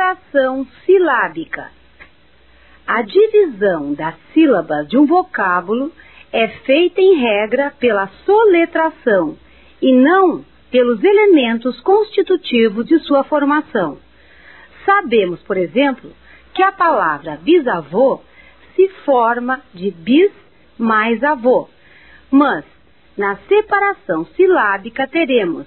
separação silábica. A divisão das sílabas de um vocábulo é feita em regra pela soletração e não pelos elementos constitutivos de sua formação. Sabemos, por exemplo, que a palavra bisavô se forma de bis mais avô, mas na separação silábica teremos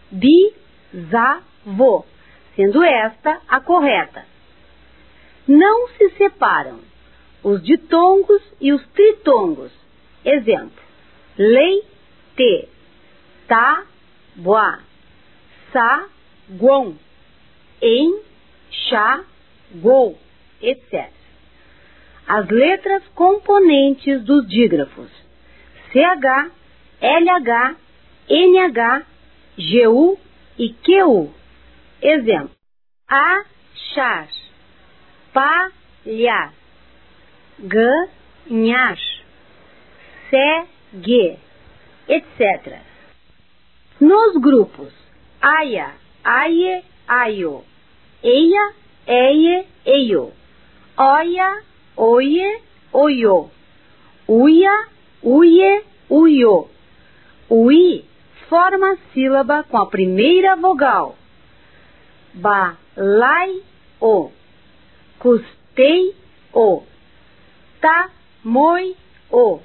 bisavô, sendo esta a correta. Não se separam os ditongos e os tritongos. Exemplo: leite, tá, boa, sa, gon, em, chá, gol, etc. As letras componentes dos dígrafos: CH, LH, NH, GU e QU. Exemplo: achar, palhar, ganhar, segue, etc. Nos grupos aia, aie, aio, eia, eie, eio, oia, oie, oio, uia, uie, uio, ui forma a sílaba com a primeira vogal. Balai, o, custei, o, tamoi, o,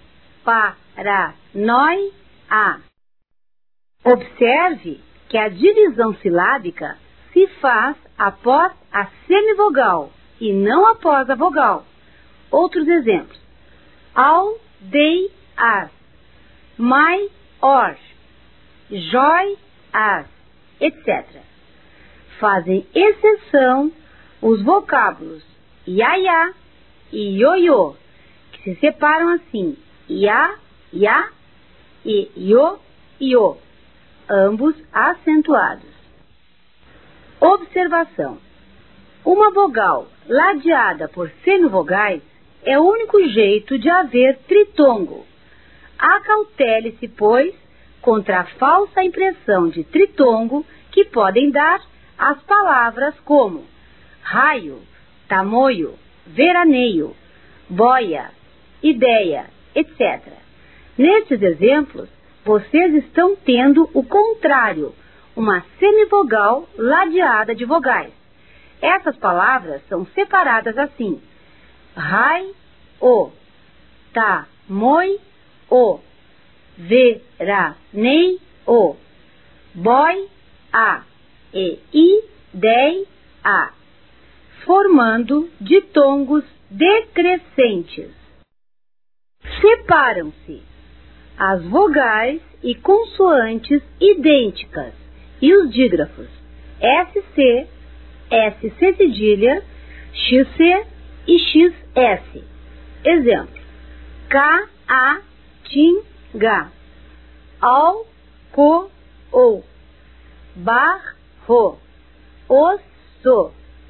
paranoi, a. Observe que a divisão silábica se faz após a semivogal e não após a vogal. Outros exemplos: ao, dei, as, mai, or, jói, as, etc. Fazem exceção os vocábulos iaiá e ioiô, que se separam assim: iá, iá e iô, iô, ambos acentuados. Observação: uma vogal ladeada por semivogais é o único jeito de haver tritongo. Acautele-se, pois, contra a falsa impressão de tritongo que podem dar as palavras como raio, tamoio, veraneio, boia, ideia, etc. Nestes exemplos, vocês estão tendo o contrário, uma semivogal ladeada de vogais. Essas palavras são separadas assim: rai, o, tamoi, o, veranei, o, boi, a, e idei, a, formando ditongos decrescentes. Separam-se as vogais e consoantes idênticas e os dígrafos SC, SC cedilha, XC e XS. Exemplo: K, A, TIM, G, AU, CO, OU, BAR, RO, OSSO,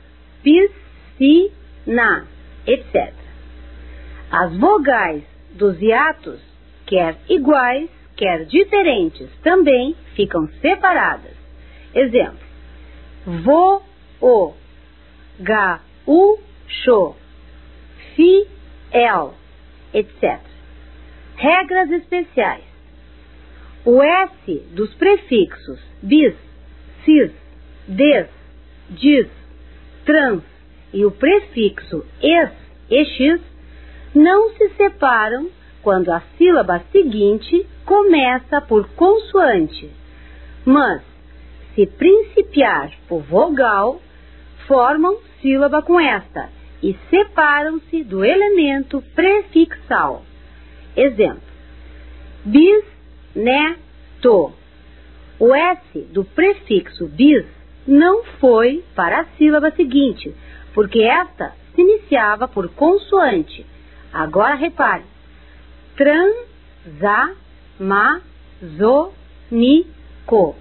piscina, etc. As vogais dos hiatos, quer iguais, quer diferentes, também ficam separadas. Exemplo: vo, o, ga, u, xô, fi, el, etc. Regras especiais: o S dos prefixos bis, cis, des, dis, trans e o prefixo es, ex, não se separam quando a sílaba seguinte começa por consoante, mas, se principiar por vogal, formam sílaba com esta e separam-se do elemento prefixal. Exemplo: bis, né, to. O S do prefixo bis não foi para a sílaba seguinte, porque esta se iniciava por consoante. Agora repare: transamazônico,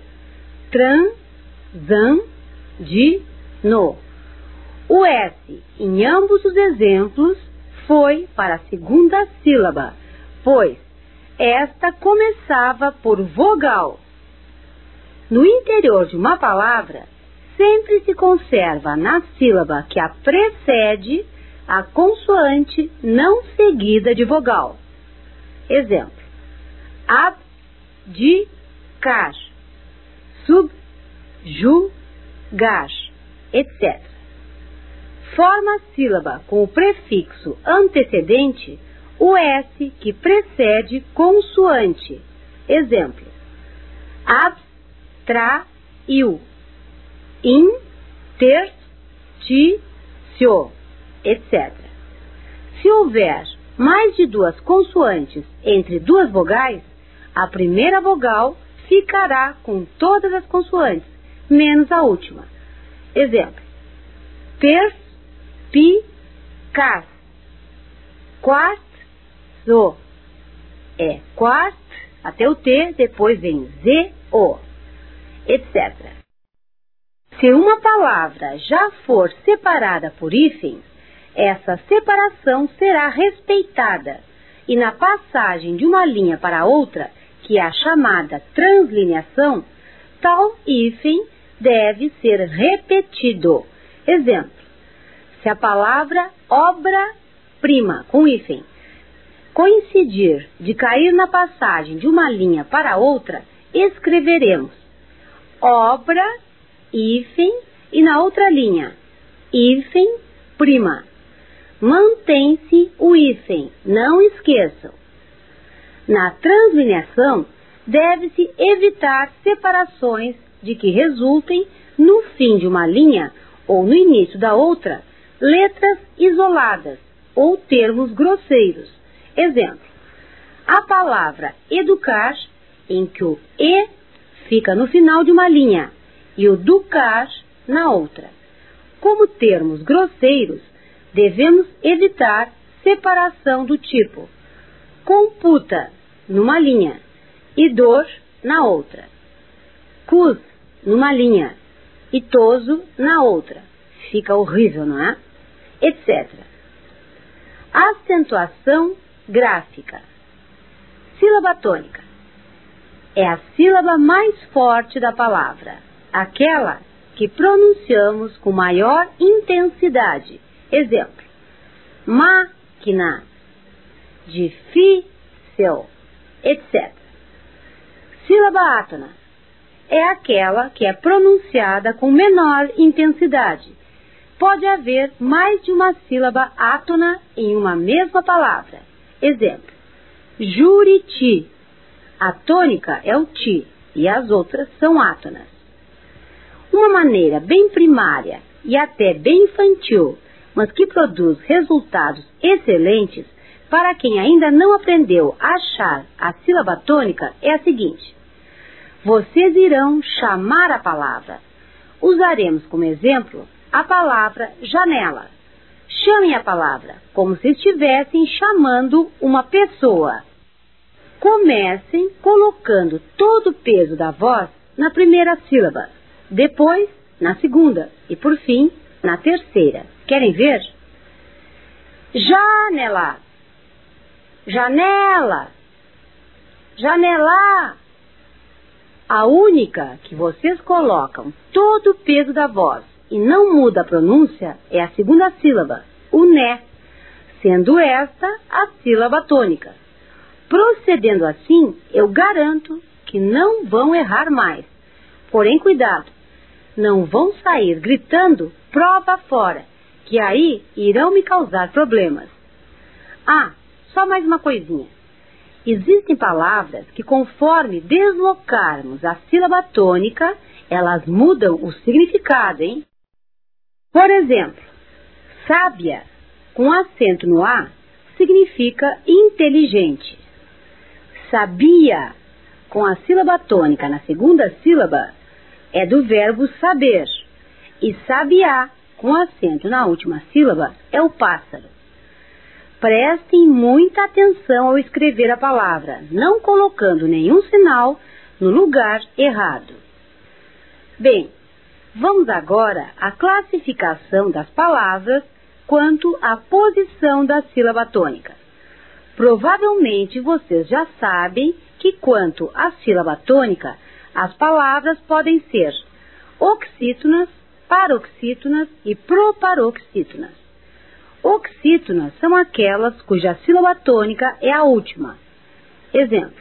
transandino. O S em ambos os exemplos foi para a segunda sílaba, pois esta começava por vogal. No interior de uma palavra, sempre se conserva na sílaba que a precede a consoante não seguida de vogal. Exemplo: abdicar, subjugar, etc. Forma a sílaba com o prefixo antecedente o S que precede consoante. Exemplo: abstraiu, interstício, etc. Se houver mais de duas consoantes entre duas vogais, a primeira vogal ficará com todas as consoantes, menos a última. Exemplo: perspicaz, quartzo, quart, até o T, depois vem Z-O, etc. Se uma palavra já for separada por hífens, essa separação será respeitada e na passagem de uma linha para outra, que é a chamada translineação, tal hífen deve ser repetido. Exemplo: se a palavra obra-prima com hífen coincidir de cair na passagem de uma linha para outra, escreveremos obra, hífen, e na outra linha, hífen, prima. Mantém-se o hífen, não esqueçam. Na translineação, deve-se evitar separações de que resultem, no fim de uma linha ou no início da outra, letras isoladas ou termos grosseiros. Exemplo: a palavra educar, em que o E fica no final de uma linha e o ducar na outra. Como termos grosseiros, devemos evitar separação do tipo computa numa linha e dor na outra, cus numa linha e toso na outra. Fica horrível, não é? Etc. Acentuação gráfica. Sílaba tônica é a sílaba mais forte da palavra, aquela que pronunciamos com maior intensidade. Exemplo: máquina, difícil, etc. Sílaba átona é aquela que é pronunciada com menor intensidade. Pode haver mais de uma sílaba átona em uma mesma palavra. Exemplo: Juriti. A tônica é o ti e as outras são átonas. Uma maneira bem primária e até bem infantil, mas que produz resultados excelentes para quem ainda não aprendeu a achar a sílaba tônica é a seguinte: vocês irão chamar a palavra. Usaremos como exemplo a palavra janela. Chamem a palavra como se estivessem chamando uma pessoa. Comecem colocando todo o peso da voz na primeira sílaba, depois na segunda e, por fim, na terceira. Querem ver? Janela, janela, janela. A única que vocês colocam todo o peso da voz e não muda a pronúncia é a segunda sílaba, o né, sendo esta a sílaba tônica. Procedendo assim, eu garanto que não vão errar mais. Porém, cuidado, não vão sair gritando prova fora, que aí irão me causar problemas. Ah, só mais uma coisinha. Existem palavras que, conforme deslocarmos a sílaba tônica, elas mudam o significado, hein? Por exemplo, sábia, com acento no A, significa inteligente. Sabia, com a sílaba tônica na segunda sílaba, é do verbo saber. E sabiá, com acento na última sílaba, é o pássaro. Prestem muita atenção ao escrever a palavra, não colocando nenhum sinal no lugar errado. Bem, vamos agora à classificação das palavras quanto à posição da sílaba tônica. Provavelmente vocês já sabem que, quanto à sílaba tônica, as palavras podem ser oxítonas paroxítonas e proparoxítonas. Oxítonas são aquelas cuja sílaba tônica é a última. Exemplo: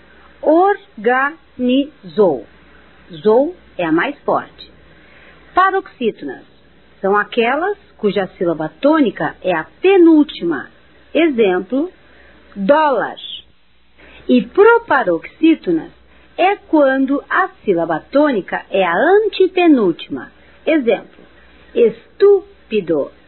organizou. Zou é a mais forte. Paroxítonas são aquelas cuja sílaba tônica é a penúltima. Exemplo: dólar. E proparoxítonas é quando a sílaba tônica é a antepenúltima. Exemplo: estúpido.